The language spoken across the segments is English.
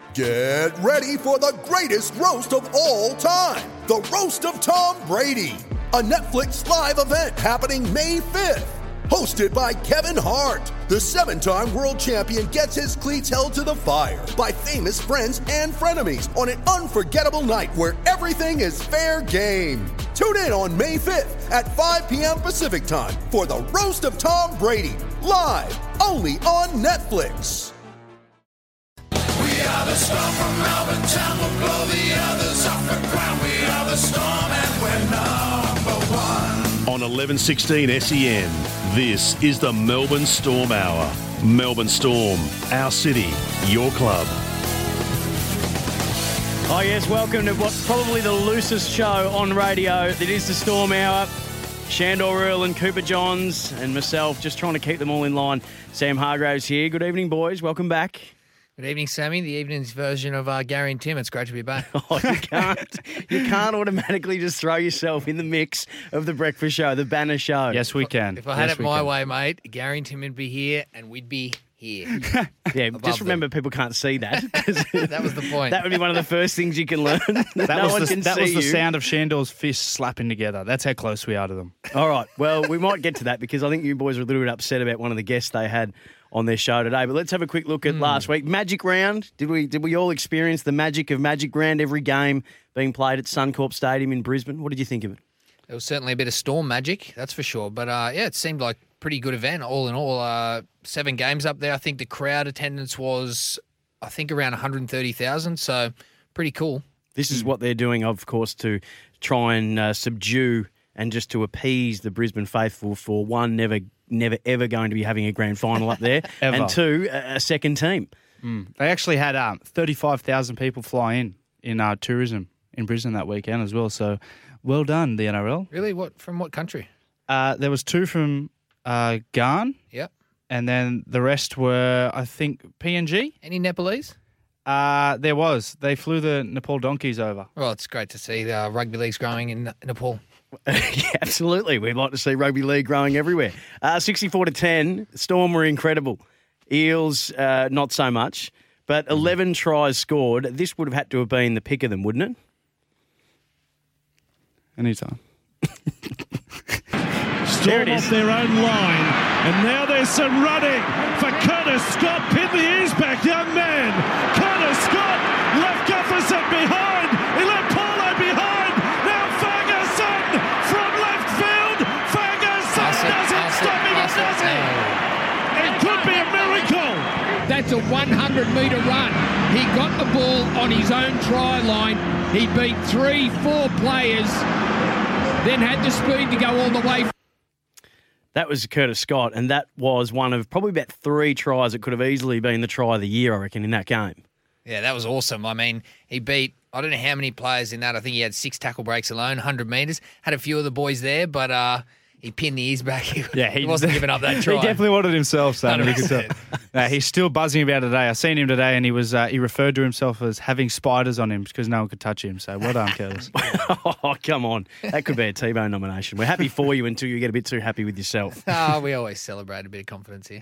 Get ready for the greatest roast of all time, the Roast of Tom Brady, a Netflix live event happening May 5th. Hosted by Kevin Hart, the 7-time world champion gets his cleats held to the fire by famous friends and frenemies on an unforgettable night where everything is fair game. Tune in on May 5th at 5 p.m. Pacific time for the Roast of Tom Brady, live only on Netflix. We are the storm from Melbourne town, we'll blow the others off the ground. We are the storm and we're number one. On 1116 SEN, this is the Melbourne Storm Hour. Melbourne Storm, our city, your club. Oh yes, welcome to what's probably the loosest show on radio. It is the Storm Hour. Shandor Earl and Cooper Johns and myself just trying to keep them all in line. Sam Hargraves here. Good evening, boys. Welcome back. Good evening, Sammy. The evening's version of Gary and Tim. It's great to be back. Oh, you can't automatically just throw yourself in the mix of the breakfast show, the banner show. Yes, we can. If I had it my way, mate, Gary and Tim would be here and we'd be here. Yeah, just remember people can't see that. That was the point. That would be one of the first things you can learn. That was the sound of Shandor's fists slapping together. That's how close we are to them. All right. Well, we might get to that because I think you boys were a little bit upset about one of the guests they had on their show today. But let's have a quick look at last week. Magic Round. Did we all experience the magic of Magic Round, every game being played at Suncorp Stadium in Brisbane? What did you think of it? It was certainly a bit of storm magic, that's for sure. But, yeah, it seemed like a pretty good event all in all. 7 games up there. I think the crowd attendance was, around 130,000. So pretty cool. This is what they're doing, of course, to try and subdue and just to appease the Brisbane faithful for one, never ever going to be having a grand final up there, and 2, a second team. They actually had 35,000 people fly in tourism in Brisbane that weekend as well. So well done, the NRL. Really? From what country? There was 2 from Ghana. Yep. And then the rest were, I think, PNG. Any Nepalese? There was. They flew the Nepal donkeys over. Well, it's great to see the rugby league's growing in Nepal. Yeah, absolutely. We'd like to see rugby league growing everywhere. 64-10, Storm were incredible. Eels, not so much. But 11 tries scored. This would have had to have been the pick of them, wouldn't it? Anytime. Storm off their own line, and now there's some running for Curtis Scott. Pin the ears back, young man. Curtis Scott left Gufferson behind. He left Paulo behind. Now Ferguson from left field. Ferguson doesn't stop him, does he? It could be a miracle. That's a 100-metre run. He got the ball on his own try line. He beat 3-4 players, then had the speed to go all the way. That was Curtis Scott, and that was one of probably about 3 tries that could have easily been the try of the year, I reckon, in that game. Yeah, that was awesome. I mean, he beat, I don't know how many players in that. I think he had 6 tackle breaks alone, 100 metres. Had a few of the boys there, but he pinned the ears back. He wasn't giving up that try. He definitely wanted himself, Sam. You could tell. He's still buzzing about it today. I seen him today, and he referred to himself as having spiders on him because no one could touch him. So well done, Curtis. Oh, come on. That could be a T-Bone nomination. We're happy for you until you get a bit too happy with yourself. We always celebrate a bit of confidence here.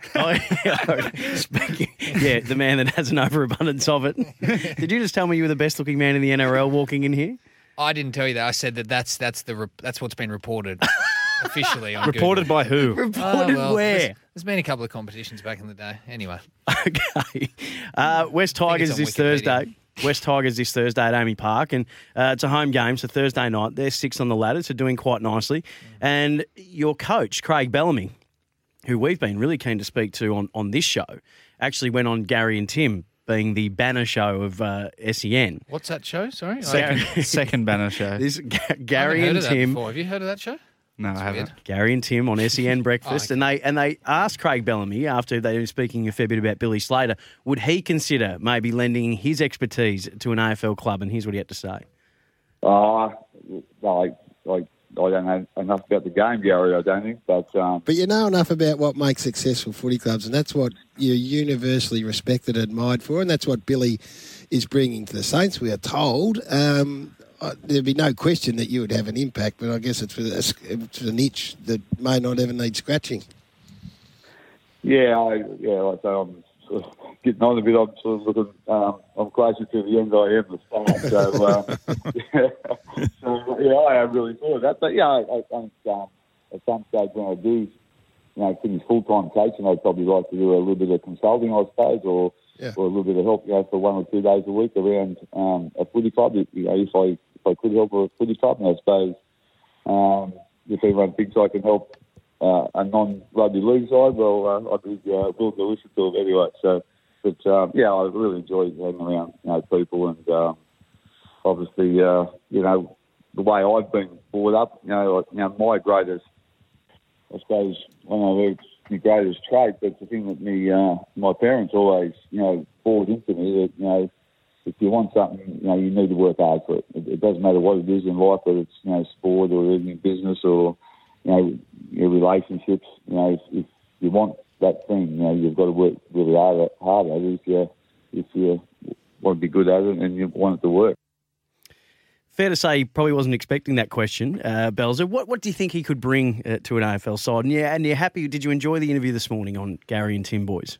The man that has an overabundance of it. Did you just tell me you were the best-looking man in the NRL walking in here? I didn't tell you that. I said that's what's been reported. Officially on Reported Google. by who? Reported where? There's been a couple of competitions back in the day. Anyway. Okay. West Tigers this Thursday. West Tigers this Thursday at Amy Park. And it's a home game, so Thursday night. They're 6th on the ladder, so doing quite nicely. And your coach, Craig Bellamy, who we've been really keen to speak to on this show, actually went on Gary and Tim, being the banner show of SEN. What's that show? Sorry? Second banner show. This Gary and Tim. Have you heard of that show? No, I haven't. Gary and Tim on SEN Breakfast, and they asked Craig Bellamy, after they were speaking a fair bit about Billy Slater, would he consider maybe lending his expertise to an AFL club, and here's what he had to say. I don't know enough about the game, Gary, I don't think. But you know enough about what makes successful footy clubs, and that's what you're universally respected and admired for, and that's what Billy is bringing to the Saints, we are told. There'd be no question that you would have an impact, but I guess it's a niche that may not ever need scratching. Like I say, I'm sort of getting on a bit. I'm sort of looking. I'm closer to the end than I am the start. So I have really thought of that. But yeah, I think at some stage when I do, finish full-time coaching, I'd probably like to do a little bit of consulting, I suppose, or a little bit of help, for 1 or 2 days a week around a footy club. If I could help a footy club, and I suppose if anyone thinks I can help a non-rugby league side, well, I'd be willing to listen to them anyway. So, but I really enjoy hanging around people, and obviously the way I've been brought up, my greatest, I suppose, my greatest trait, but the thing that my parents always poured into me that if you want something, you need to work hard for it. It doesn't matter what it is in life, whether it's sport or in business or your relationships. If you want that thing, you've got to work really hard at it. If you want to be good at it and you want it to work. Fair to say he probably wasn't expecting that question, Belzer. What do you think he could bring to an AFL side? And you're happy? Did you enjoy the interview this morning on Gary and Tim boys?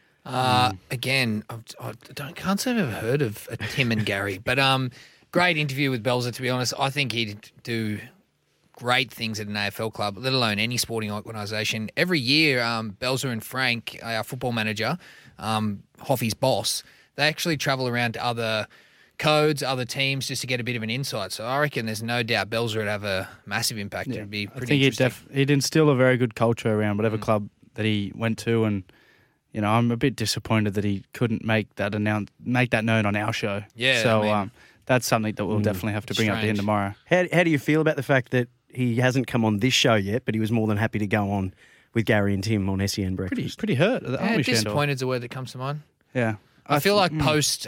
Again, I can't say I've ever heard of Tim and Gary, but great interview with Belzer, to be honest. I think he'd do great things at an AFL club, let alone any sporting organisation. Every year, Belzer and Frank, our football manager, Hoffy's boss, they actually travel around to other codes, other teams, just to get a bit of an insight. So I reckon there's no doubt Belzer would have a massive impact. It'd be pretty interesting. He'd instill a very good culture around whatever club that he went to, and I'm a bit disappointed that he couldn't make that known on our show. Yeah, so that's something that we'll definitely have to bring up to him tomorrow. How do you feel about the fact that he hasn't come on this show yet, but he was more than happy to go on with Gary and Tim on SEN Breakfast? Pretty hurt. Disappointed is the word that comes to mind. Yeah, I feel like post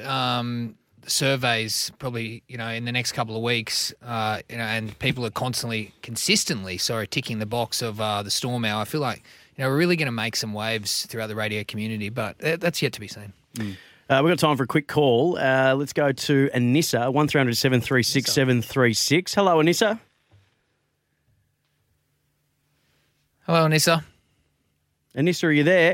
surveys, probably in the next couple of weeks, and people are consistently ticking the box of the Storm Hour. I feel like we're really going to make some waves throughout the radio community, but that's yet to be seen. We've got time for a quick call. Let's go to Anissa, 1300 736 736. Hello, Anissa. Hello, Anissa. Anissa, are you there?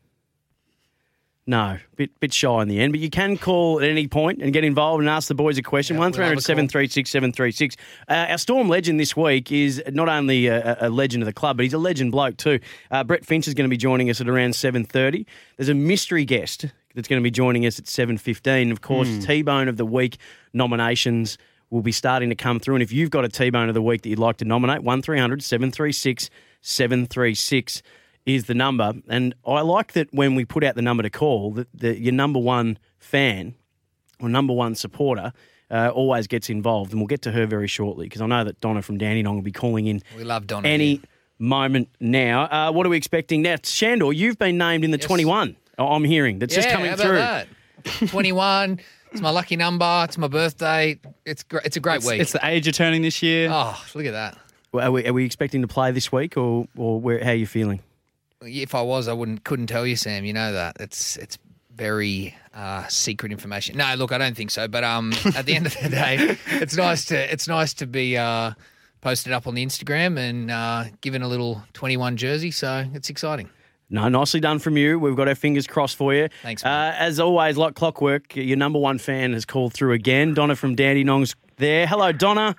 No, bit shy in the end, but you can call at any point and get involved and ask the boys a question. 1300 736 736. Our Storm legend this week is not only a legend of the club, but he's a legend bloke too. Brett Finch is going to be joining us at around 7:30. There's a mystery guest that's going to be joining us at 7:15. Of course, T-Bone of the Week nominations will be starting to come through. And if you've got a T-Bone of the Week that you'd like to nominate, 1300 736 736 is the number. And I like that when we put out the number to call, that your number one fan or number one supporter always gets involved. And we'll get to her very shortly because I know that Donna from Dandenong will be calling in. We love Donna. Any moment now. What are we expecting now? Shandor, you've been named in the 21. I'm hearing. That's just coming through. That? 21. It's my lucky number. It's my birthday. It's a great week. It's the age you're turning this year. Oh, look at that. Well, are we expecting to play this week or how are you feeling? If I was, I couldn't tell you, Sam. You know that. It's very secret information. No, look, I don't think so. But at the end of the day, it's nice to be posted up on the Instagram and given a little 21 jersey. So it's exciting. No, nicely done from you. We've got our fingers crossed for you. Thanks, mate. As always, like clockwork, your number one fan has called through again. Donna from Dandenong's there. Hello, Donna.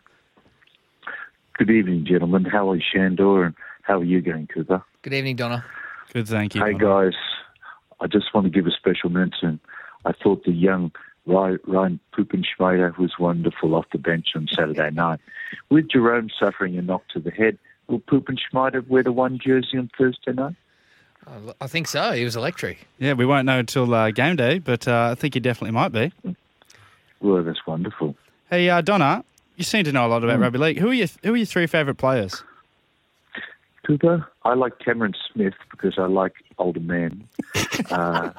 Good evening, gentlemen. How is Shandor and how are you going, Cooper? Good evening, Donna. Good, thank you. Hey, Donna. guys. I just want to give a special mention. I thought the young Ryan Puppenschmeider was wonderful off the bench on Saturday night. With Jerome suffering a knock to the head, will Puppenschmeider wear the one jersey on Thursday night? I think so. He was electric. Yeah, we won't know until game day, but I think he definitely might be. Well, that's wonderful. Hey, Donna, you seem to know a lot about rugby league. Who are your three favourite players? Cooper, I like Cameron Smith because I like older men. I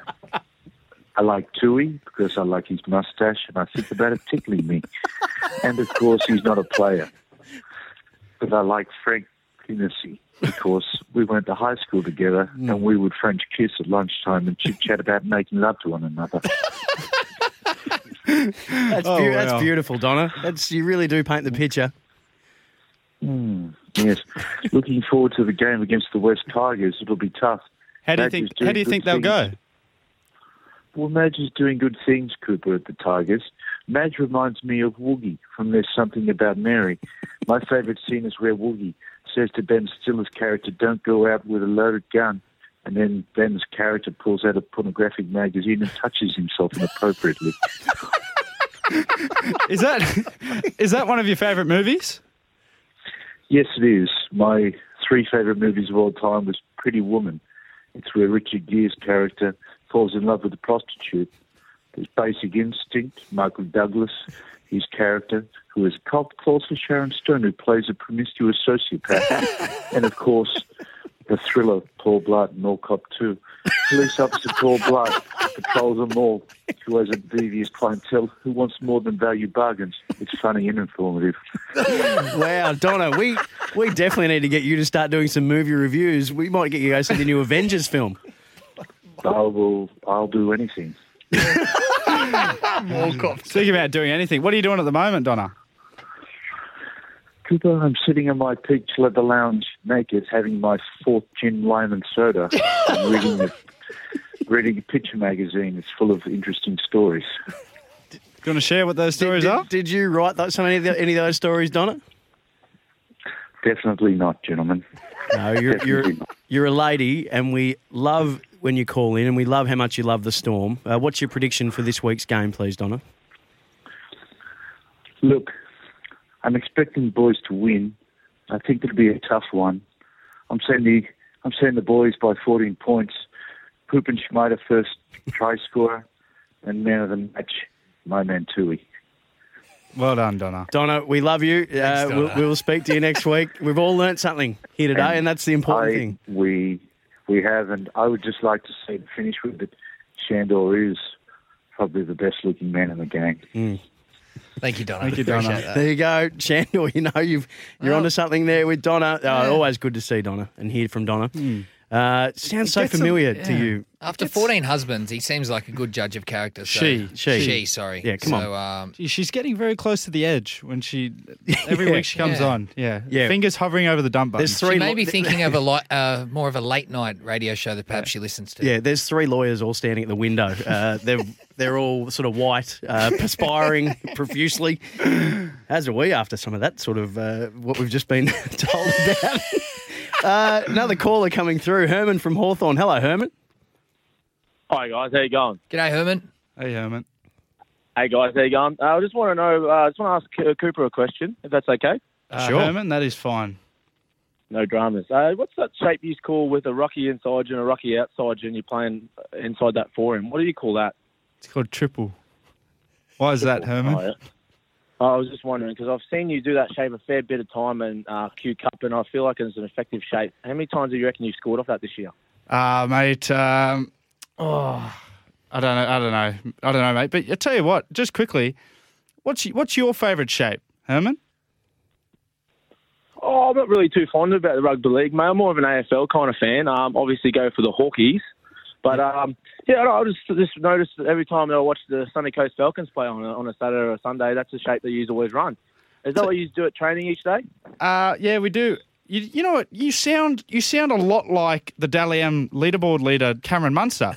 like Tui because I like his mustache and I think about it tickling me. And, of course, he's not a player. But I like Frank Hennessy because we went to high school together and we would French kiss at lunchtime and chit-chat about making love to one another. That's beautiful, Donna. You really do paint the picture. Yes. Looking forward to the game against the West Tigers. It'll be tough. How do you think they'll go? Well, Madge is doing good things, Cooper, at the Tigers. Madge reminds me of Woogie from There's Something About Mary. My favourite scene is where Woogie says to Ben Stiller's character, "Don't go out with a loaded gun." And then Ben's character pulls out a pornographic magazine and touches himself inappropriately. Is that one of your favourite movies? Yes, it is. My 3 favourite movies of all time was Pretty Woman. It's where Richard Gere's character falls in love with a prostitute. There's Basic Instinct, Michael Douglas, his character, who is a cult, calls for Sharon Stone, who plays a promiscuous sociopath. And, of course, the thriller Paul Blart in Mall Cop 2. Police officer Paul Blart patrols a mall who has a devious clientele who wants more than value bargains. It's funny and informative. Wow, Donna, we definitely need to get you to start doing some movie reviews. We might get you to see the new Avengers film. I'll do anything. Speaking about doing anything, what are you doing at the moment, Donna? Cooper, I'm sitting in my peach leather lounge naked, having my 4th gin, lime and soda, and reading a picture magazine. It's full of interesting stories. Do you want to share what those stories are? Did you write any of those stories, Donna? Definitely not, gentlemen. No, you're a lady, and we love when you call in, and we love how much you love the Storm. What's your prediction for this week's game, please, Donna? Look, I'm expecting the boys to win. I think it'll be a tough one. I'm saying the boys by 14 points. Puppenschmeider first try scorer, and man of the match, my man Tui. Well done, Donna. Donna, we love you. Thanks, Donna. We'll speak to you next week. We've all learnt something here today, and that's the important thing. We have, and I would just like to say, to finish with it, Shandor is probably the best looking man in the game. Thank you, Donna. Thank you, Donna. Appreciate that. There you go, Shandor. You know you're onto something there with Donna. Always good to see Donna and hear from Donna. Sounds so familiar to you. After 14 husbands, he seems like a good judge of character. So She. Sorry. Yeah, come on. She's getting very close to the edge when every week she comes on. Yeah. Yeah. Fingers hovering over the dump button. There's 3 She may be thinking of more of a late night radio show that perhaps she listens to. Yeah, there's 3 lawyers all standing at the window. They're all sort of white, perspiring profusely, as are we after some of that sort of what we've just been told about. Another caller coming through, Herman from Hawthorne. Hello, Herman. Hi, guys. How you going? G'day, Herman. Hey, Herman. Hey, guys. How you going? I just want to know, I just want to ask Cooper a question, if that's okay. Sure. Herman, that is fine. No dramas. What's that shape you call with a rocky inside you and a rocky outside you and you're playing inside that for him? What do you call that? It's called triple. Why is that, Herman? Oh, yeah. I was just wondering, because I've seen you do that shape a fair bit of time in Q Cup, and I feel like it's an effective shape. How many times do you reckon you scored off that this year? Mate, I don't know, mate. But I tell you what, just quickly, what's your favourite shape, Herman? Oh, I'm not really too fond about the rugby league, mate. I'm more of an AFL kind of fan. Obviously go for the Hawkies. But, I just noticed that every time I watch the Sunny Coast Falcons play on a Saturday or a Sunday, that's the shape that you always run. Is that what you do at training each day? Yeah, we do. You know what? You sound a lot like the Dally M leaderboard leader, Cameron Munster.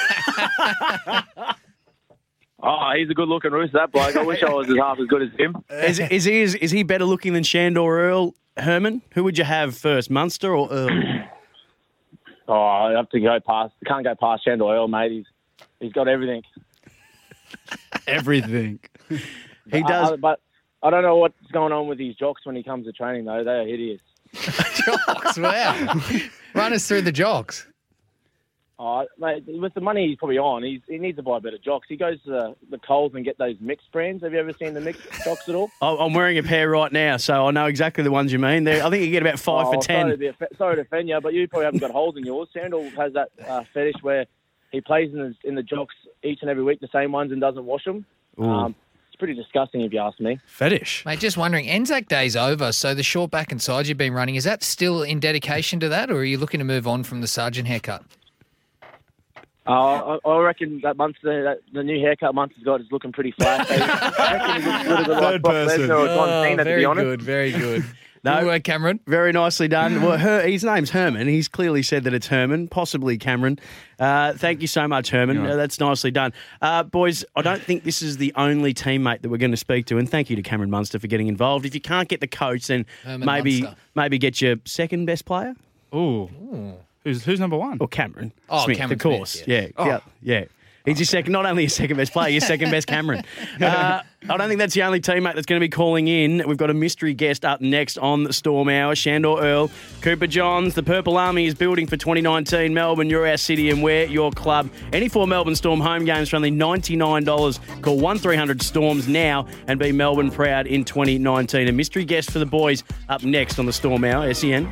Oh, he's a good-looking rooster, that bloke. I wish I was half as good as him. Is he better looking than Shandor Earl, Herman? Who would you have first, Munster or Earl? Oh, I have to go past. Can't go past Shandor Earl, mate. He's got everything. Everything. He does. But I don't know what's going on with his jocks when he comes to training, though. They are hideous. Jocks, wow. Run us through the jocks. Oh, mate, with the money he's probably on, he needs to buy better jocks. He goes to the Coles and get those mixed brands. Have you ever seen the mixed jocks at all? I'm wearing a pair right now, so I know exactly the ones you mean. I think you get about 5 for 10. Sorry to offend you, but you probably haven't got holes in yours. Sandal has that fetish where he plays in the jocks each and every week, the same ones, and doesn't wash them. It's pretty disgusting if you ask me. Fetish. Mate, just wondering, Anzac Day's over, so the short back and sides you've been running, is that still in dedication to that, or are you looking to move on from the sergeant haircut? I reckon that Munster, the new haircut Munster's got is looking pretty flat. I reckon he looks a little bit like Brock Lesnar or John Cena, to be honest. Very good. No, Good work, Cameron. Very nicely done. Well, his name's Herman. He's clearly said that it's Herman, possibly Cameron. Thank you so much, Herman. That's nicely done. Boys, I don't think this is the only teammate that we're going to speak to, and thank you to Cameron Munster for getting involved. If you can't get the coach, then maybe get your second best player. Ooh. Who's number one? Or Cameron Smith, Smith, of course. Smith, Yeah. He's your second, not only your second best player, your second best Cameron. I don't think that's the only teammate that's going to be calling in. We've got a mystery guest up next on the Storm Hour. Shandor Earl, Cooper Johns. The Purple Army is building for 2019. Melbourne, you're our city and we're your club. Any 4 Melbourne Storm home games for only $99. Call 1300 Storms now and be Melbourne proud in 2019. A mystery guest for the boys up next on the Storm Hour. SEN.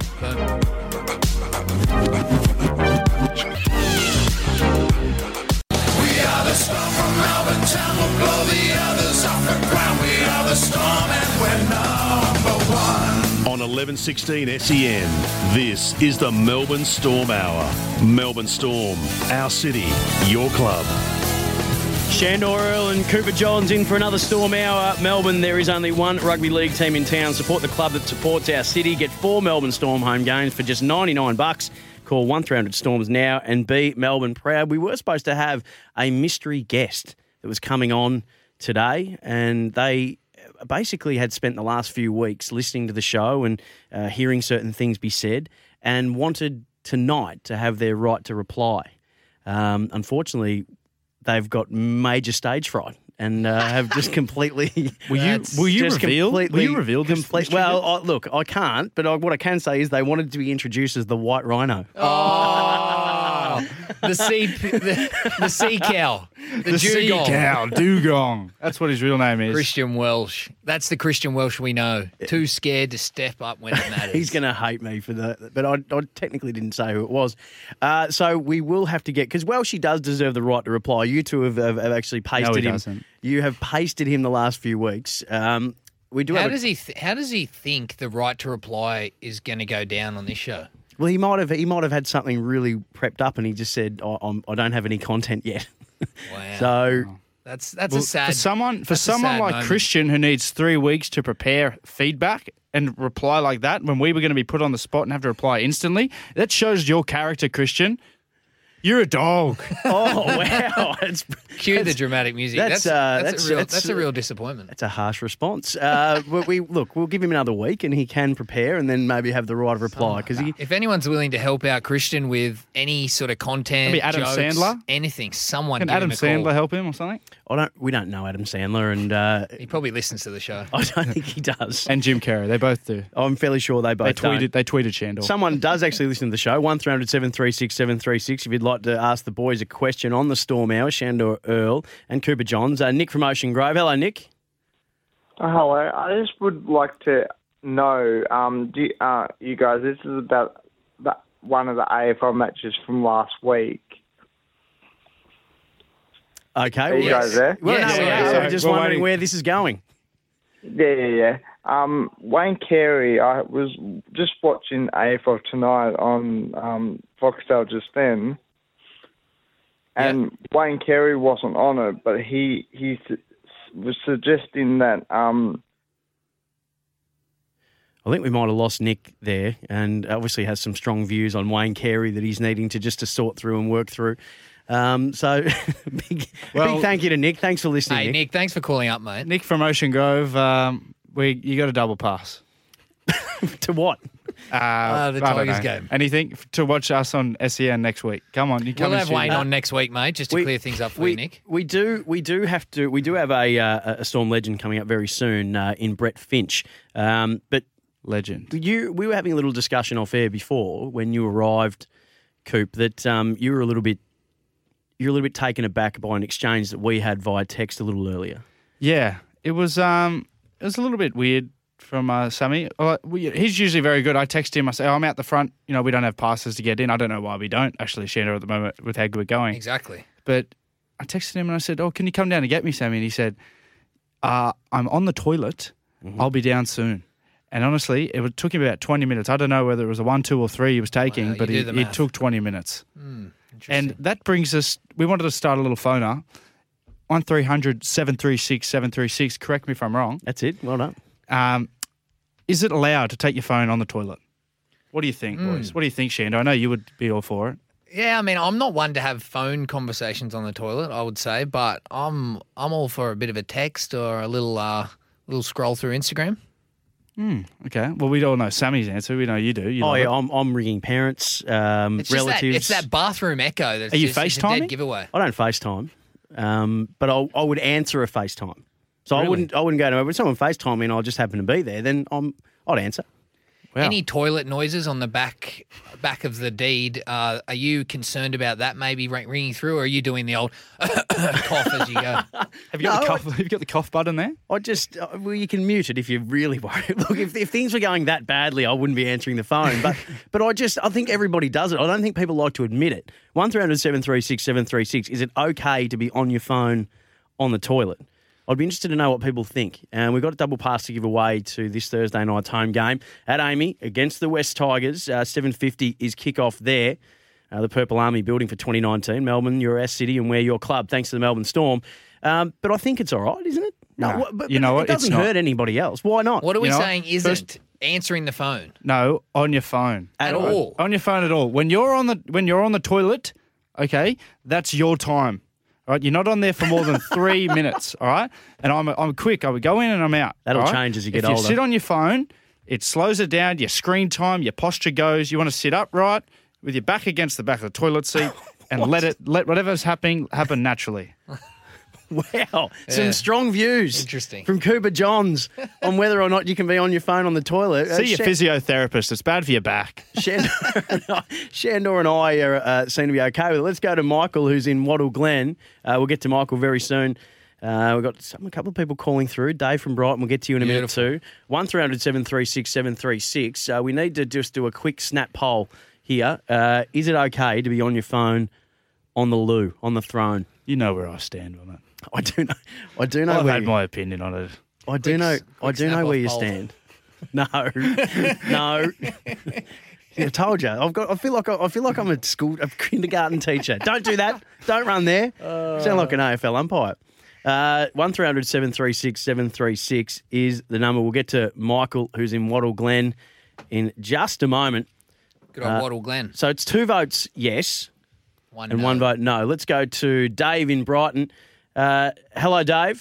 The Storm from Melbourne town will blow the others off the ground. We are the Storm and we're number one. On 1116 SEN, this is the Melbourne Storm Hour. Melbourne Storm, our city, your club. Shandor Earl and Cooper Johns in for another Storm Hour. Melbourne, there is only one rugby league team in town. Support the club that supports our city. Get 4 Melbourne Storm home games for just $99. Call 1300 Storms now and be Melbourne proud. We were supposed to have a mystery guest that was coming on today, and they basically had spent the last few weeks listening to the show and hearing certain things be said and wanted tonight to have their right to reply. Unfortunately, they've got major stage fright and have just completely. Will you reveal this? Well, look, I can't, but what I can say is they wanted to be introduced as the White Rhino. Oh, the sea cow, the sea cow, dugong. That's what his real name is. Christian Welsh. That's the Christian Welsh we know. Too scared to step up when it matters. He's going to hate me for that, but I technically didn't say who it was. So we will have to get, because Welshie does deserve the right to reply. You two have actually pasted him. Doesn't. You have pasted him the last few weeks. We do. How does he think the right to reply is going to go down on this show? Well, he might have had something really prepped up, and he just said, I don't have any content yet. Wow. So that's a sad for someone like moment. Christian who needs 3 weeks to prepare feedback and reply like that when we were going to be put on the spot and have to reply instantly. That shows your character, Christian. You're a dog. Oh, wow. Cue the dramatic music. That's a real disappointment. That's a harsh response. We'll give him another week and he can prepare and then maybe have the right of reply. If anyone's willing to help out Christian with any sort of content, maybe Adam jokes, Sandler, anything, someone can give Adam him a call. Sandler help him or something? We don't know Adam Sandler, and he probably listens to the show. I don't think he does. And Jim Carrey, they both do. I'm fairly sure they both tweeted. They tweeted Shandor. Someone does actually listen to the show. 1300 736 736. If you'd like to ask the boys a question on the Storm Hour, Shandor Earl and Cooper Johns. Nick from Ocean Grove. Hello, Nick. Hello. I just would like to know, you guys, this is about one of the AFL matches from last week. Okay. Are you guys there? Well, no, we are. We're just wondering where this is going. Yeah. Wayne Carey, I was just watching AFL tonight on Foxtel just then, and Wayne Carey wasn't on it, but he was suggesting that. I think we might have lost Nick there, and obviously has some strong views on Wayne Carey that he's needing to sort through and work through. Big thank you to Nick. Thanks for listening. Hey, Nick, thanks for calling up, mate. Nick from Ocean Grove, you got a double pass. To what? The Tigers game. Anything to watch us on SEN next week. Come on, we'll have Wayne on next week, mate, just to clear things up for you, Nick. We do have a Storm legend coming up very soon in Brett Finch. But legend, we were having a little discussion off air before when you arrived, Coop, that you were a little bit taken aback by an exchange that we had via text a little earlier. Yeah, it was a little bit weird from Sammy. He's usually very good. I text him. I say, I'm out the front. We don't have passes to get in. I don't know why we don't, actually, Shandor, at the moment with how good we're going. Exactly. But I texted him and I said, can you come down and get me, Sammy? And he said, I'm on the toilet. Mm-hmm. I'll be down soon. And honestly, it took him about 20 minutes. I don't know whether it was a 1, 2, or 3 he was taking, but it took 20 minutes. And that brings us, we wanted to start a little phoner. 1300 736 736. Correct me if I'm wrong. That's it. Well done. Is it allowed to take your phone on the toilet? What do you think, boys? What do you think, Shando? I know you would be all for it. Yeah, I mean, I'm not one to have phone conversations on the toilet, I would say, but I'm all for a bit of a text or a little scroll through Instagram. Okay. Well, we all know Sammy's answer. We know you do. I'm ringing parents, It's relatives. It's that bathroom echo. That's Are you just, it's a FaceTiming? dead giveaway. I don't FaceTime, but I would answer a FaceTime. So Really? I wouldn't go to when someone FaceTime me and I just happen to be there. Then I'd answer. Wow. Any toilet noises on the back of the deed? Are you concerned about that maybe ringing through, or are you doing the old cough as you go? Have you got the cough button there? I just you can mute it if you're really worried. Look, if things were going that badly, I wouldn't be answering the phone. But I think everybody does it. I don't think people like to admit it. 1300 736 736. Is it okay to be on your phone on the toilet? I'd be interested to know what people think. And we've got a double pass to give away to this Thursday night's home game at Amy against the West Tigers. 7:50 is kick-off there. The Purple Army building for 2019. Melbourne, you're our city and we're your club, thanks to the Melbourne Storm. But I think it's all right, isn't it? No. But You know what? It doesn't It's not. hurt anybody else. Why not? What are we You know, saying isn't first- answering the phone? No, on your phone. At all? On your phone at all. When you're on the toilet, okay, that's your time. All right, you're not on there for more than 3 minutes, all right? And I'm quick. I would go in and I'm out. That'll all right? change as you get if older. you sit on your phone, it slows it down, your screen time, your posture goes. You want to sit upright with your back against the back of the toilet seat and let whatever's happening happen naturally. Wow, some strong views. Interesting. From Cooper Johns on whether or not you can be on your phone on the toilet. See your physiotherapist. It's bad for your back. Shandor and I seem to be okay with it. Let's go to Michael, who's in Wattle Glen. We'll get to Michael very soon. We've got a couple of people calling through. Dave from Brighton, we'll get to you in a minute too. 1300 736 736. We need to just do a quick snap poll here. Is it okay to be on your phone on the loo, on the throne? You know where I stand on it. I do know. I've where had my opinion on it. I do know where you stand. No. I told you. I feel like I'm a kindergarten teacher. Don't do that. Don't run there. Sound like an AFL umpire. 1300 736 736 is the number. We'll get to Michael, who's in Wattle Glen, in just a moment. Good old Wattle Glen. So it's 2 votes yes One and no. 1 vote no. Let's go to Dave in Brighton. Hello, Dave.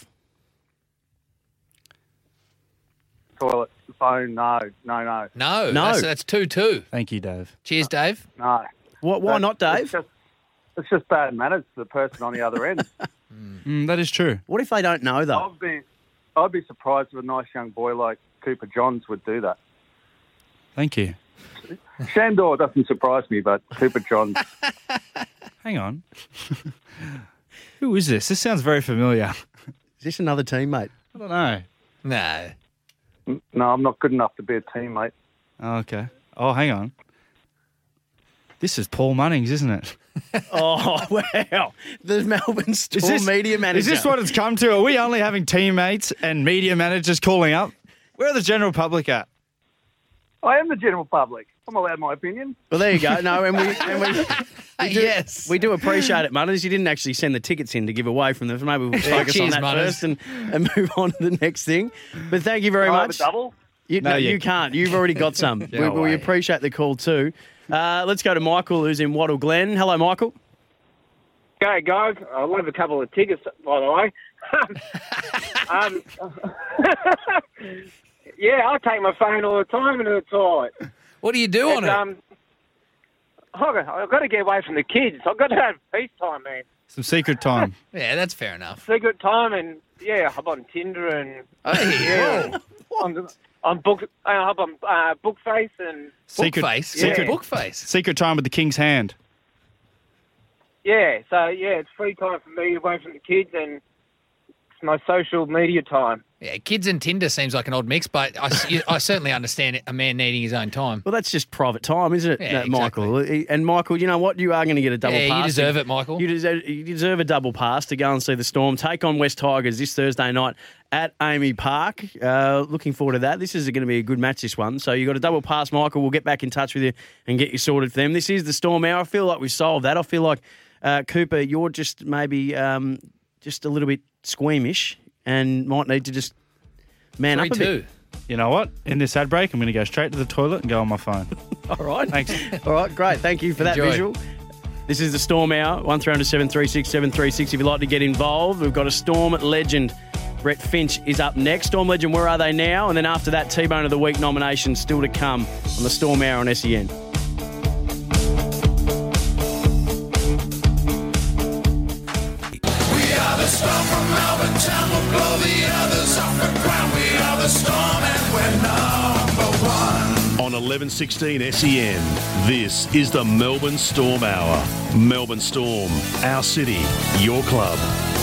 Toilet, phone, no. No, No. That's 2-2. Thank you, Dave. Cheers, Dave. No. Why not, Dave? It's just bad manners to the person on the other end. That is true. What if they don't know, though? I'd be surprised if a nice young boy like Cooper Johns would do that. Thank you. Shandor doesn't surprise me, but Cooper Johns. Hang on. Who is this? This sounds very familiar. Is this another teammate? I don't know. No. No, I'm not good enough to be a teammate. Oh, okay. Oh, hang on. This is Paul Munnings, isn't it? Oh, wow. The Melbourne Storm media manager. Is this what it's come to? Are we only having teammates and media managers calling up? Where are the general public at? I am the general public. I'm allowed my opinion. Well, there you go. No, and we do, Yes. we do appreciate it, Munners. You didn't actually send the tickets in to give away from them. So maybe we'll focus cheers, on that Munners. first and move on to the next thing. But thank you very Can I have much. a double? No, you can't. You've already got some. We appreciate the call too. Let's go to Michael, who's in Wattle Glen. Hello, Michael. Go, guys. I'll have a couple of tickets, by the way. Yeah, I take my phone all the time into the toilet. What do you do on it? I've got to get away from the kids. I've got to have peace time, man. Some secret time. Yeah, that's fair enough. Secret time, and yeah, I'm on Tinder and Hey, on Bookface and Secret, Bookface? secret, Bookface? secret time with the king's hand. yeah. So yeah, it's free time for me away from the kids and my social media time. Yeah, kids and Tinder seems like an odd mix, but I certainly understand a man needing his own time. Well, that's just private time, isn't it, Yeah, Michael? And Michael, you know what? You are going to get a double pass. You deserve it, Michael. You deserve a double pass to go and see the Storm take on West Tigers this Thursday night at Amy Park. Looking forward to that. This is going to be a good match, this one. So you got a double pass, Michael. We'll get back in touch with you and get you sorted for them. This is the Storm Hour. I feel like we've solved that. I feel like, Cooper, you're just maybe just a little bit squeamish and might need to just man up a bit. You know what? In this ad break, I'm going to go straight to the toilet and go on my phone. All right. Thanks. All right, great. Thank you for that Enjoy. visual. This is the Storm Hour, 1300-736-736. If you'd like to get involved, we've got a Storm legend. Brett Finch is up next. Storm legend, where are they now? And then after that, T-Bone of the Week nomination still to come on the Storm Hour on SEN. We are the Storm from Melbourne town. We'll blow the others off the ground. We are the Storm and we're number one. On 1116 SEN, this is the Melbourne Storm Hour. Melbourne Storm, our city, your club.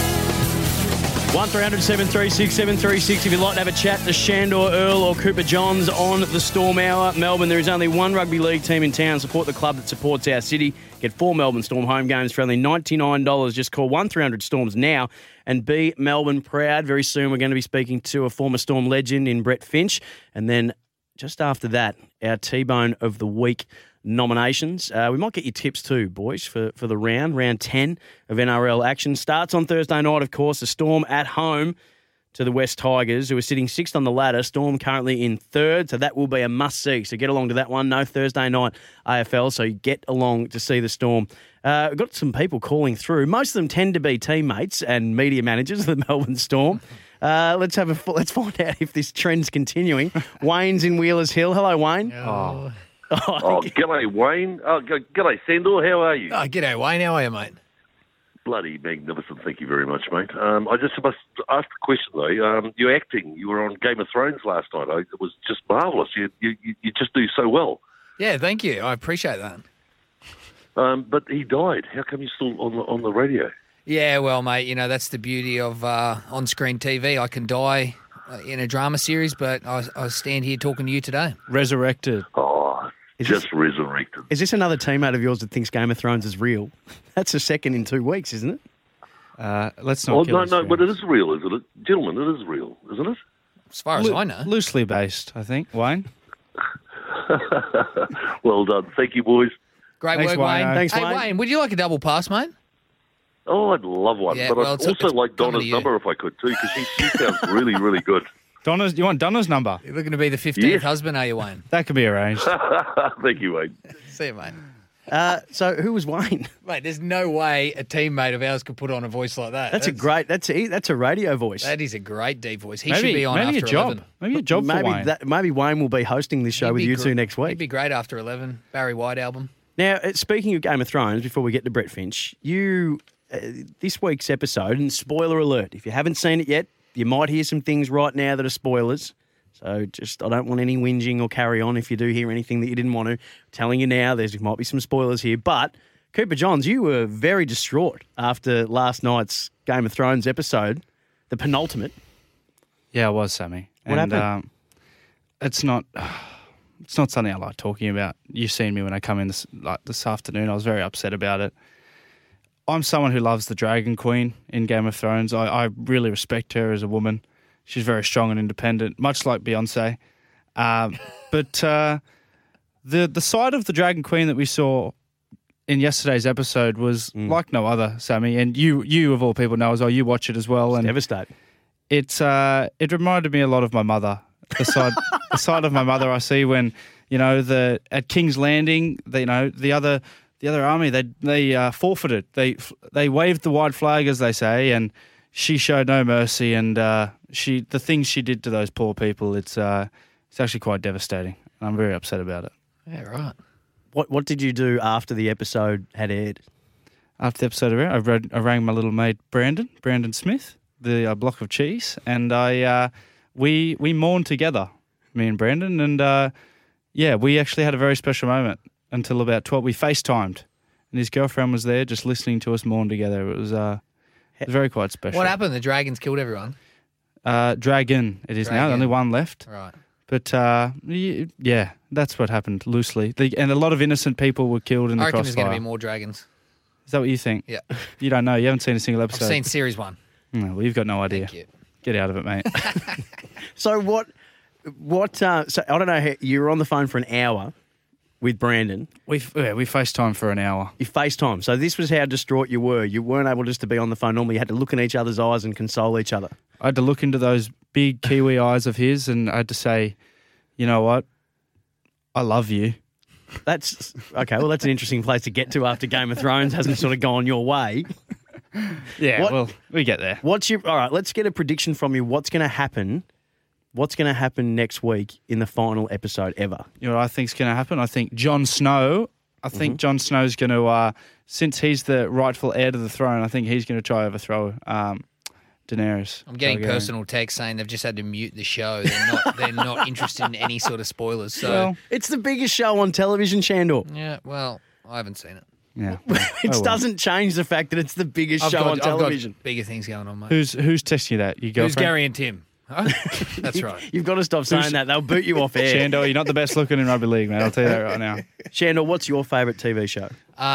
1300-736-736 if you'd like to have a chat to Shandor Earl or Cooper Johns on the Storm Hour. Melbourne, there is only one rugby league team in town. Support the club that supports our city. Get 4 Melbourne Storm home games for only $99. Just call 1300-STORMS now and be Melbourne proud. Very soon we're going to be speaking to a former Storm legend in Brett Finch. And then just after that, our T-Bone of the Week nominations. We might get your tips too, boys, for the round 10 of NRL action. Starts on Thursday night, of course. The Storm at home to the West Tigers, who are sitting 6th on the ladder. Storm currently in 3rd, so that will be a must-see. So get along to that one. No Thursday night AFL, so get along to see the Storm. We've got some people calling through. Most of them tend to be teammates and media managers of the Melbourne Storm. Let's find out if this trend's continuing. Wayne's in Wheelers Hill. Hello, Wayne. G'day, Wayne. G'day, Sandor. How are you? Oh, g'day, Wayne. How are you, mate? Bloody magnificent. Thank you very much, mate. I just must ask the question, though. Your acting, you were on Game of Thrones last night. It was just marvellous. You just do so well. Yeah, thank you. I appreciate that. But he died. How come you're still on the radio? Yeah, well, mate, you know, that's the beauty of on-screen TV. I can die in a drama series, but I stand here talking to you today. Resurrected. Oh, resurrected. Is this another teammate of yours that thinks Game of Thrones is real? That's the second in 2 weeks, isn't it? Let's not kill No, but it is real, isn't it? Gentlemen, it is real, isn't it? As far as I know. Loosely based, I think, Wayne. Well done. Thank you, boys. Great Thanks, work, Wayne. Wayne. Thanks, Hey, Wayne. Wayne, would you like a double pass, mate? Oh, I'd love one. Yeah, but well, I'd it's also like coming Donna's to you. number if I could, too, because she sounds really, really good. You want Donna's number? You're looking to be the 15th husband, are you, Wayne? That could be arranged. Thank you, Wayne. See you, mate. So who was Wayne? Mate, there's no way a teammate of ours could put on a voice like that. That's a radio voice. That is a great deep voice. He Maybe- should be on maybe after a job. 11. Maybe a job for Wayne. Maybe Wayne will be hosting this show with you two next He'd week. be great after 11. Barry White album. Now, speaking of Game of Thrones, before we get to Brett Finch, this week's episode, and spoiler alert, if you haven't seen it yet, you might hear some things right now that are spoilers. So I don't want any whinging or carry on if you do hear anything that you didn't want to. I'm telling you now, there might be some spoilers here. But, Cooper Johns, you were very distraught after last night's Game of Thrones episode, the penultimate. Yeah, I was, Sammy. What happened? It's not something I like talking about. You've seen me when I come in this afternoon. I was very upset about it. I'm someone who loves the Dragon Queen in Game of Thrones. I really respect her as a woman. She's very strong and independent, much like Beyonce. But the side of the Dragon Queen that we saw in yesterday's episode was like no other, Sammy. And you of all people know as well. You watch it as well. And devastating. It reminded me a lot of my mother. The side of my mother I see when at King's Landing, the other army they forfeited. They waved the white flag, as they say, and she showed no mercy. And the things she did to those poor people, it's actually quite devastating. I'm very upset about it. Yeah, right. What did you do after the episode had aired? After the episode aired, I rang my little mate Brandon Smith, the block of cheese, and we mourned together, me and Brandon, and we actually had a very special moment until about 12. We FaceTimed, and his girlfriend was there just listening to us mourn together. It It's very quite special. What happened? The Dragons killed everyone. Dragon, it is now. Only one left. Right. But, yeah, that's what happened, loosely. And a lot of innocent people were killed in the I reckon crossfire. there's going to be more dragons. Is that what you think? Yeah. You don't know. You haven't seen a single episode. I've seen series 1. No, well, you've got no idea. Thank you. Get out of it, mate. So so I don't know, you were on the phone for an hour with Brandon. We FaceTime for an hour. You FaceTime. So this was how distraught you were. You weren't able just to be on the phone normally. You had to look in each other's eyes and console each other. I had to look into those big Kiwi eyes of his and I had to say, you know what? I love you. That's okay. Well, that's an interesting place to get to after Game of Thrones hasn't sort of gone your way. Yeah, well, we get there. All right, let's get a prediction from you. What's going to happen? What's going to happen next week in the final episode ever? You know what I think's going to happen? I think Jon Snow. Jon Snow's going to, since he's the rightful heir to the throne, I think he's going to try overthrow Daenerys. I'm getting personal texts saying they've just had to mute the show. They're not interested in any sort of spoilers. So well, it's the biggest show on television, Shandor. Yeah, well, I haven't seen it. Yeah, it doesn't change the fact that it's the biggest show on television. I've got bigger things going on, mate. Who's testing you that? Your girlfriend? Who's Gary and Tim? Huh? That's right. You've got to stop saying that. They'll boot you off air. Shandor, you're not the best looking in rugby league, man. I'll tell you that right now. Shandor, what's your favourite TV show?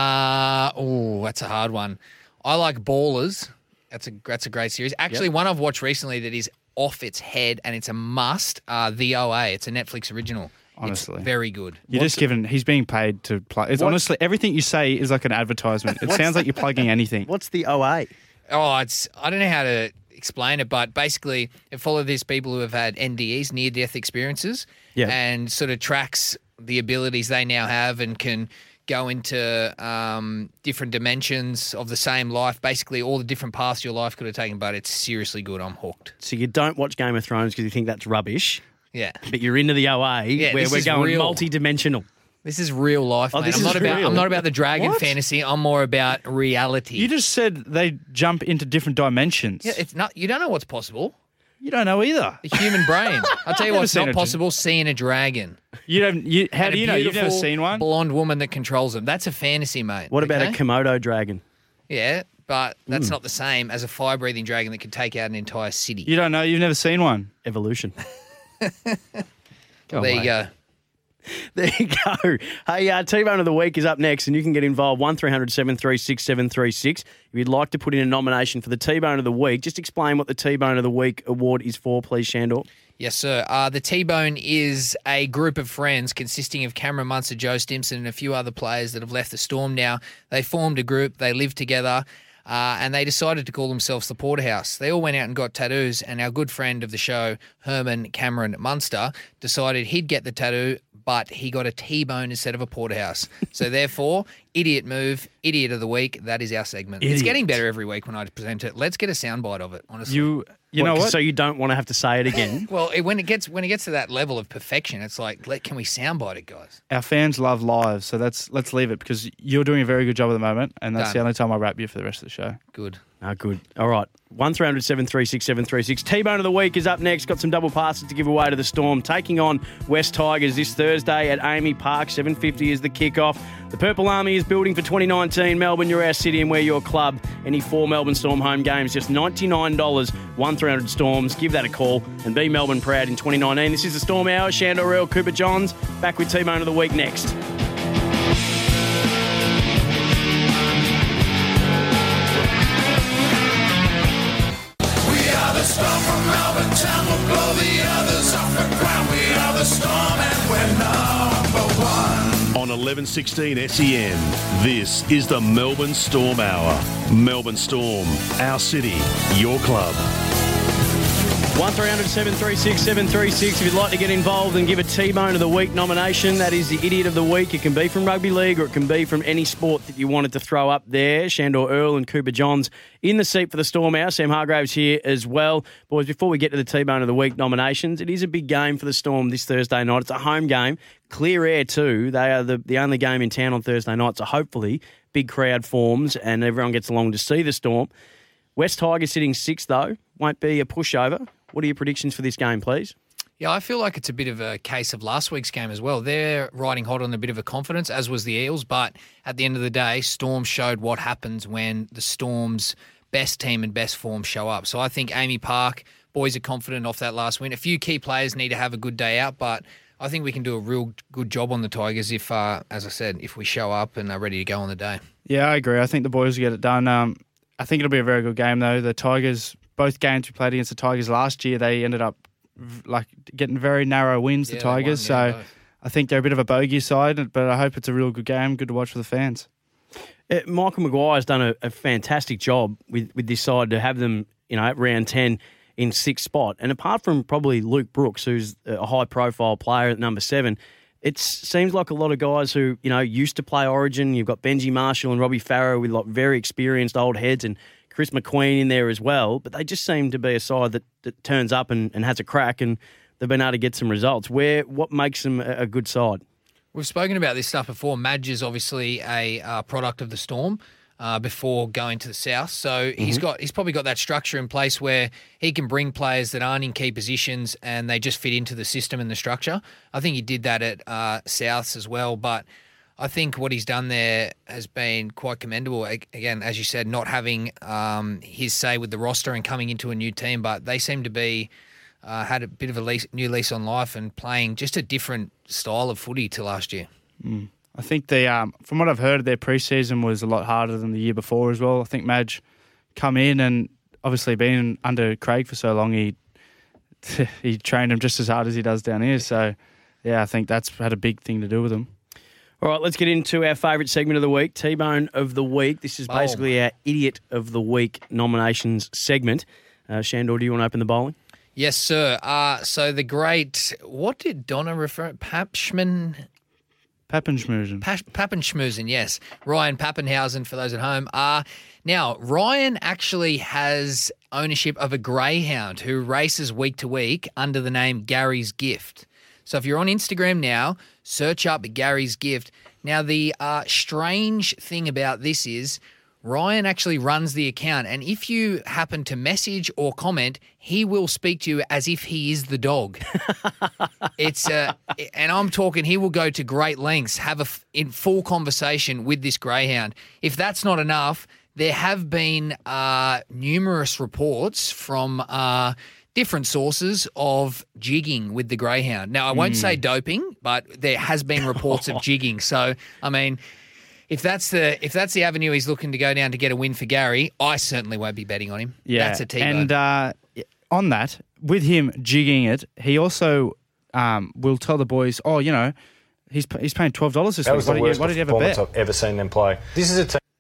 That's a hard one. I like Ballers. That's a great series. Actually, one I've watched recently that is off its head and it's a must. The OA. It's a Netflix original. Honestly, it's very good. He's being paid to play. It's honestly, everything you say is like an advertisement. It sounds like you're plugging anything. What's the OA? I don't know how to explain it, but basically it follows these people who have had NDEs, near-death experiences, and sort of tracks the abilities they now have and can go into different dimensions of the same life, basically all the different paths your life could have taken, but it's seriously good. I'm hooked. So you don't watch Game of Thrones because you think that's rubbish. Yeah. But you're into the OA where we're going multi-dimensional. This is real life, mate. I'm not about the dragon fantasy. I'm more about reality. You just said they jump into different dimensions. Yeah, it's not. You don't know what's possible. You don't know either. The human brain. I'll tell you what's not possible, seeing a dragon. How do you know? You've never seen one? Blonde woman that controls them. That's a fantasy, mate. What about a Komodo dragon? Yeah, but that's not the same as a fire-breathing dragon that could take out an entire city. You don't know? You've never seen one? Evolution. There you go. There you go. Hey, T-Bone of the Week is up next, and you can get involved 1300 736 736. If you'd like to put in a nomination for the T-Bone of the Week, just explain what the T-Bone of the Week award is for, please, Shandor. Yes, sir. The T-Bone is a group of friends consisting of Cameron Munster, Joe Stimson, and a few other players that have left the Storm now. They formed a group. They lived together. And they decided to call themselves the Porterhouse. They all went out and got tattoos, and our good friend of the show, Herman Cameron Munster, decided he'd get the tattoo, but he got a T-bone instead of a Porterhouse. So therefore, idiot move, idiot of the week, that is our segment. It's getting better every week when I present it. Let's get a soundbite of it, honestly. You know what? So you don't want to have to say it again? Well, when it gets to that level of perfection, it's like, can we soundbite it, guys? Our fans love live, so let's leave it because you're doing a very good job at the moment, and that's the only time I rap you for the rest of the show. Good. Good. All right. 1300 736 736. T-Bone of the Week is up next. Got some double passes to give away to the Storm. Taking on West Tigers this Thursday at Amy Park. 7:50 is the kickoff. The Purple Army is building for 2019. Melbourne, you're our city and we're your club. Any 4 Melbourne Storm home games, just $99. 1300 Storms. Give that a call and be Melbourne proud in 2019. This is the Storm Hour. Shandor Earl, Cooper Johns. Back with T-Bone of the Week next. The Storm from Melbourne town will blow the others off the ground. We are the Storm and we're number one. On 1116 SEN, this is the Melbourne Storm Hour. Melbourne Storm, our city, your club. 1300 736 736. If you'd like to get involved and give a T-Bone of the Week nomination, that is the Idiot of the Week. It can be from rugby league or it can be from any sport that you wanted to throw up there. Shandor Earl and Cooper Johns in the seat for the Storm Hour. Sam Hargraves here as well. Boys, before we get to the T-Bone of the Week nominations, it is a big game for the Storm this Thursday night. It's a home game. Clear air too. They are the only game in town on Thursday night, so hopefully big crowd forms and everyone gets along to see the Storm. West Tigers sitting 6th though. Won't be a pushover. What are your predictions for this game, please? Yeah, I feel like it's a bit of a case of last week's game as well. They're riding hot on a bit of a confidence, as was the Eels, but at the end of the day, Storm showed what happens when the Storm's best team and best form show up. So I think Amy Park, boys are confident off that last win. A few key players need to have a good day out, but I think we can do a real good job on the Tigers if, as I said, if we show up and are ready to go on the day. Yeah, I agree. I think the boys will get it done. I think it'll be a very good game, though. The Tigers, both games we played against the Tigers last year, they ended up getting very narrow wins, the Tigers. So I think they're a bit of a bogey side, but I hope it's a real good game, good to watch for the fans. Michael Maguire's done a fantastic job with this side to have them, at round 10 in 6th spot. And apart from probably Luke Brooks, who's a high-profile player at number 7, it seems like a lot of guys who, used to play Origin. You've got Benji Marshall and Robbie Farrow with very experienced old heads, and Chris McQueen in there as well. But they just seem to be a side that turns up and has a crack, and they've been able to get some results. What makes them a good side? We've spoken about this stuff before. Madge is obviously a product of the Storm before going to the South. So he's probably got that structure in place where he can bring players that aren't in key positions and they just fit into the system and the structure. I think he did that at Souths as well, but I think what he's done there has been quite commendable. Again, as you said, not having his say with the roster and coming into a new team, but they seem to be had a bit of a new lease on life and playing just a different style of footy to last year. I think from what I've heard, their pre-season was a lot harder than the year before as well. I think Madge come in and obviously being under Craig for so long, he trained him just as hard as he does down here. So, yeah, I think that's had a big thing to do with him. All right, let's get into our favourite segment of the week, T-Bone of the Week. This is basically our Idiot of the Week nominations segment. Shandor, do you want to open the bowling? Yes, sir. So the great, what did Donna refer? Pappenschmusen, yes. Ryan Pappenhausen, for those at home. Now, Ryan actually has ownership of a greyhound who races week to week under the name Gary's Gift. So if you're on Instagram now, search up Gary's Gift. Now, the strange thing about this is Ryan actually runs the account, and if you happen to message or comment, he will speak to you as if he is the dog. And I'm talking, he will go to great lengths, have in full conversation with this greyhound. If that's not enough, there have been numerous reports from different sources of jigging with the greyhound. Now, I won't say doping, but there has been reports of jigging. So, I mean, if that's the avenue he's looking to go down to get a win for Gary, I certainly won't be betting on him. Yeah, that's a T-bone. And on that, with him jigging it, he also will tell the boys, he's paying $12 this week. Why did you have a bet? I've ever seen them play. This is a team.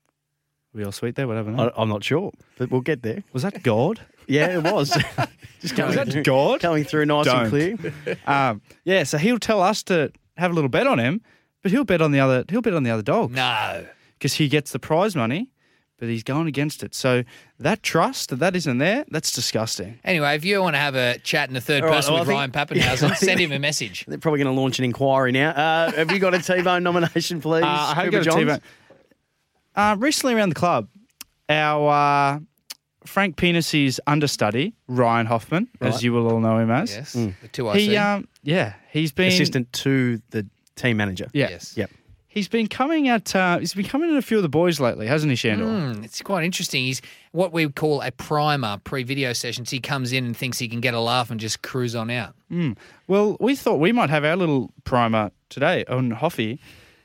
We all sweet there, whatever. I'm not sure, but we'll get there. Was that God? Yeah, it was. Was that God? Coming through nice and clear. So he'll tell us to have a little bet on him, but he'll bet on the other dog. No. Because he gets the prize money, but he's going against it. So that trust that isn't there, that's disgusting. Anyway, if you want to have a chat in the third person with Ryan Pappenhausen, send him a message. They're probably going to launch an inquiry now. Have you got a T-Bone nomination, please? I have got a T-Bone. Recently around the club, our Frank Penis's understudy, Ryan Hoffman, as you will all know him as. Yes, the 2IC. He's been assistant to the team manager. Yeah. Yes. Yep. He's been coming at a few of the boys lately, hasn't he, Shandor? It's quite interesting. He's what we would call a primer pre-video sessions. He comes in and thinks he can get a laugh and just cruise on out. Well, we thought we might have our little primer today on Hoffy.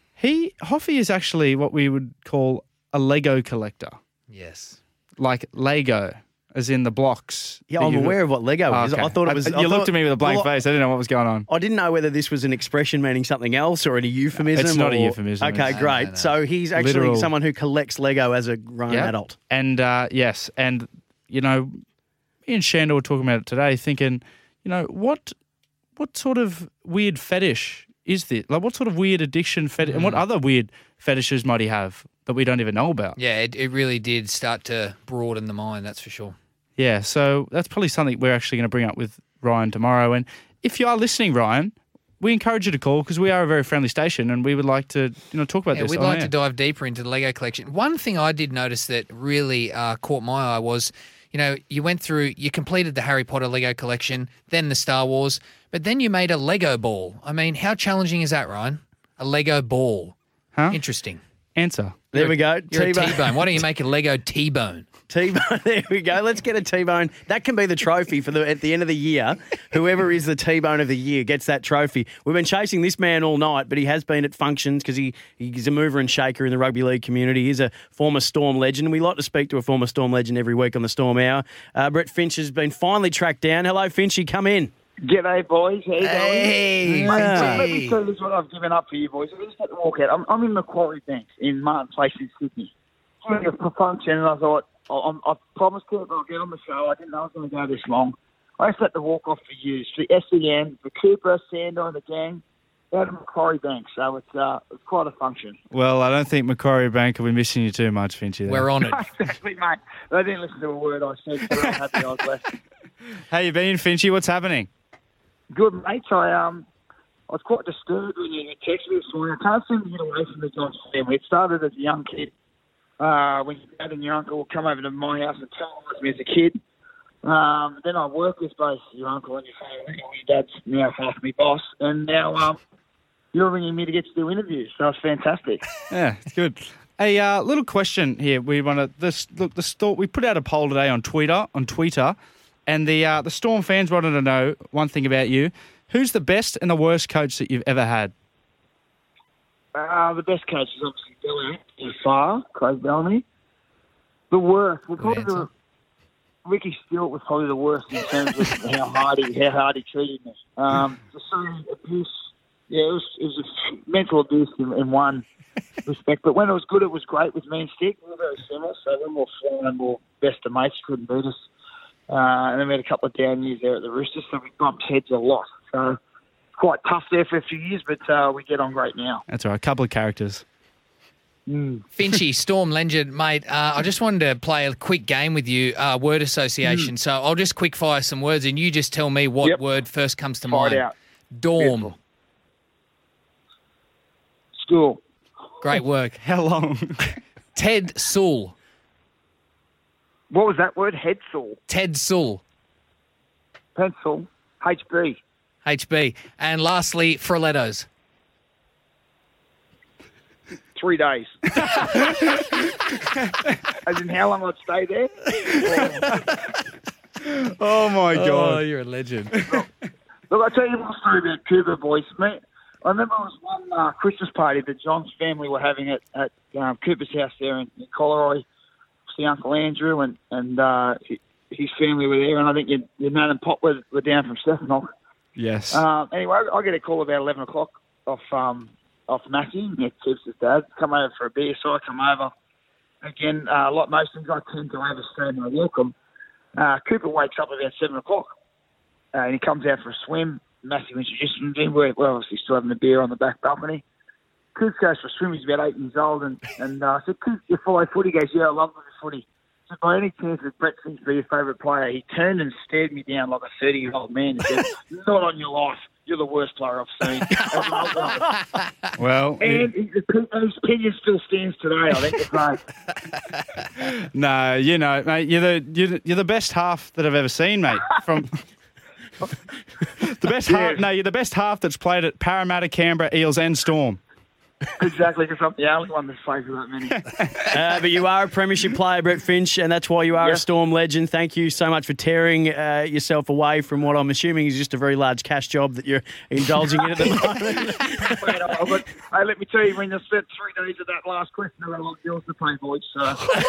Hoffy is actually what we would call a Lego collector. Yes. Like Lego, as in the blocks. Yeah, I'm aware of what Lego is. Okay. I thought it was... You looked at me with a blank face. I didn't know what was going on. I didn't know whether this was an expression meaning something else or a euphemism. It's not a euphemism. Okay, great. No. So he's actually someone who collects Lego as a grown adult. And, yes, and, me and Shandor were talking about it today, thinking, what sort of weird fetish is this? Like, what sort of weird addiction fetish, and what other weird fetishes might he have that we don't even know about? Yeah, it really did start to broaden the mind, that's for sure. Yeah, so that's probably something we're actually going to bring up with Ryan tomorrow. And if you are listening, Ryan, we encourage you to call because we are a very friendly station and we would like to talk about this. We'd like to dive deeper into the Lego collection. One thing I did notice that really caught my eye was, you completed the Harry Potter Lego collection, then the Star Wars, but then you made a Lego ball. I mean, how challenging is that, Ryan? A Lego ball. Huh? Interesting. Answer. There we go. You're a T-bone. Why don't you make a Lego T-bone? T-bone. There we go. Let's get a T-bone. That can be the trophy for at the end of the year. Whoever is the T-bone of the year gets that trophy. We've been chasing this man all night, but he has been at functions because he's a mover and shaker in the rugby league community. He's a former Storm legend. We like to speak to a former Storm legend every week on the Storm Hour. Brett Finch has been finally tracked down. Hello, Finchy. Come in. G'day, boys. How you Hey. going? Mate, let me tell you what I've given up for you, boys. I just had to walk out. I'm in Macquarie Banks in Martin Place in Sydney. Doing a function, and I thought, I promised her that I'll get on the show. I didn't know I was going to go this long. I just had to walk off for you. The SEN, the Cooper, Sando, and the gang out of Macquarie Bank. So it's quite a function. Well, I don't think Macquarie Bank will be missing you too much, Finchy. We're on it. Exactly, mate. They didn't listen to a word I said, so I'm happy I was left. How you been, Finchy? What's happening? Good, mate. I was quite disturbed when you texted me this morning. I can't seem to get away from the Johns family. It started as a young kid. When your dad and your uncle would come over to my house and terrorise me as a kid. Then I worked with both your uncle and your family. Your dad's now half my boss. And now you're ringing me to get to do interviews. So it's fantastic. Yeah, it's good. A little question here. We want to we put out a poll today on Twitter, and the Storm fans wanted to know one thing about you. Who's the best and the worst coach that you've ever had? The best coach is obviously Billy, by far, Craig Bellamy. The worst, Ricky Stewart was probably the worst in terms of how hard he treated me. Just so abuse. Yeah, it was a mental abuse in one respect. But when it was good, it was great with me and Stick. We were very similar, so when we were flying, we were best of mates, couldn't beat us. And then we had a couple of down years there at the Roosters, so we bumped heads a lot. So quite tough there for a few years, but we get on great now. That's all right. A couple of characters. Finchy, Storm legend, mate. I just wanted to play a quick game with you, word association. So I'll just quick fire some words, and you just tell me what word first comes to mind. Out. Dorm. Beautiful. School. Great work. How long? Ted Sewell. What was that word? Head Sewell. Ted Sewell. Pencil. HB. HB. And lastly, Frelettos. 3 days. As in how long I'd stay there? Oh, my God. Oh, you're a legend. Look, I'll tell you one story about Cooper, boys. Mate, I remember it was one Christmas party that John's family were having at Cooper's house there in Collaroy. See Uncle Andrew and his family were there, and I think your nan and Pop were down from Stephenol. Yes. Anyway, I get a call about 11 o'clock off Matthew, Cooper's dad, come over for a beer, so I come over. Again, like most things, I tend to overstay my welcome. Cooper wakes up about 7 o'clock, and he comes out for a swim. Matthew introduces him to him. We're obviously still having a beer on the back balcony. Cooper goes for a swim. He's about 8 years old, and I said, Cooper, you follow footy? He goes, yeah, I love the footy. So by any chance would Brett Finch be your favourite player? He turned and stared me down like a 30-year-old man and said, not on your life. You're the worst player I've seen. Well, and his opinion still stands today, I think. No, you know, mate, you're the best half that I've ever seen, mate. From the best half. No, you're the best half that's played at Parramatta, Canberra, Eels, and Storm. Exactly, because I'm the only one that's played for that many. But you are a premiership player, Brett Finch, and that's why you are a Storm legend. Thank you so much for tearing yourself away from what I'm assuming is just a very large cash job that you're indulging in at the moment. Hey, let me tell you, when you spent 3 days of that last question, I've got a lot of bills to pay, boys. So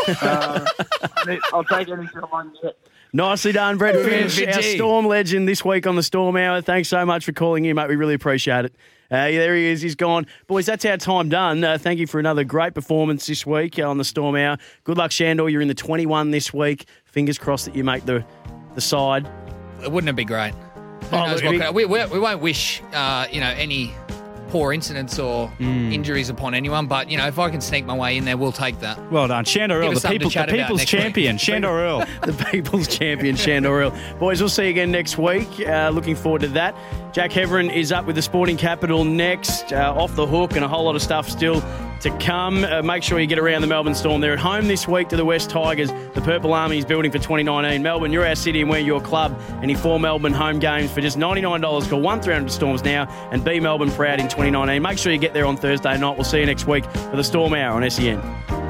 I'll take any job I can get. Nicely done, Brett Finch, our Storm legend this week on the Storm Hour. Thanks so much for calling in, mate. We really appreciate it. There he is. He's gone. Boys, that's our time done. Thank you for another great performance this week on the Storm Hour. Good luck, Shandor. You're in the 21 this week. Fingers crossed that you make the side. Wouldn't it be great? We won't wish any poor incidents or injuries upon anyone, but if I can sneak my way in there, we'll take that. Well done, Shandor Earl, the people's champion. Shandor Earl, the people's champion, Shandor Earl. Boys, we'll see you again next week. Looking forward to that. Jack Heverin is up with the Sporting Capital next, off the hook, and a whole lot of stuff still to come. Make sure you get around the Melbourne Storm. They're at home this week to the West Tigers. The Purple Army is building for 2019. Melbourne, you're our city and we're your club. Any 4 Melbourne home games for just $99. Call 1300 Storms now and be Melbourne proud in 2019. Make sure you get there on Thursday night. We'll see you next week for the Storm Hour on SEN.